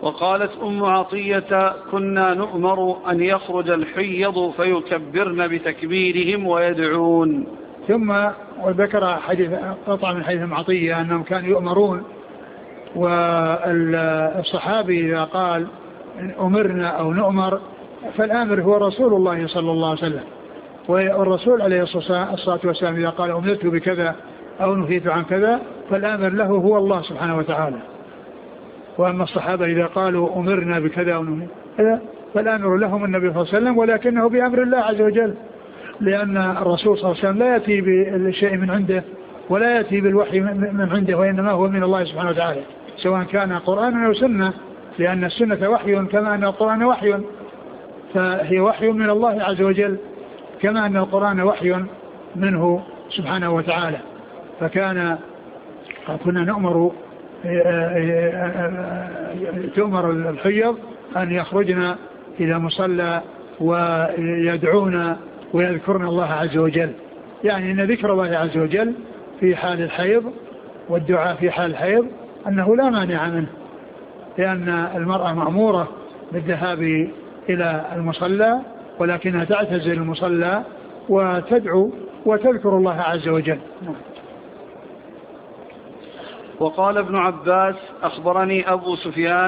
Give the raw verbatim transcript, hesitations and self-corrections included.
وقالت أم عطية كنا نؤمر أن يخرج الحيض فيكبرن بتكبيرهم ويدعون. ثم وذكر حديث قطع من حديث أم عطية أنهم كانوا يؤمرون، والصحابي إذا قال أمرنا أو نؤمر فالآمر هو رسول الله صلى الله عليه وسلم، والرسول عليه الصلاة والسلام إذا قال أمرت بكذا أو نهيت عن كذا فالآمر له هو الله سبحانه وتعالى. وأما الصحابة إذا قالوا أمرنا بكذا أو نهيت كذا فالآمر لهم النبي صلى الله عليه وسلم، ولكنه بأمر الله عز وجل، لأن الرسول صلى الله عليه وسلم لا يأتي بالشيء من عنده ولا يأتي بالوحي من عنده، وإنما هو من الله سبحانه وتعالى، سواء كان قرآن أو سنة، لأن السنة وحي كما أن القرآن وحي، فهي وحي من الله عز وجل كما أن القرآن وحي منه سبحانه وتعالى. فكان كنا نؤمر تؤمر الحيض أن يخرجنا إلى مصلى ويدعونا ويذكرنا الله عز وجل، يعني أن ذكر الله عز وجل في حال الحيض والدعاء في حال الحيض أنه لا مانع منه، لأن المرأة مأمورة بالذهاب إلى المصلى ولكنها تعتزل المصلى وتدعو وتذكر الله عز وجل. وقال ابن عباس أخبرني أبو سفيان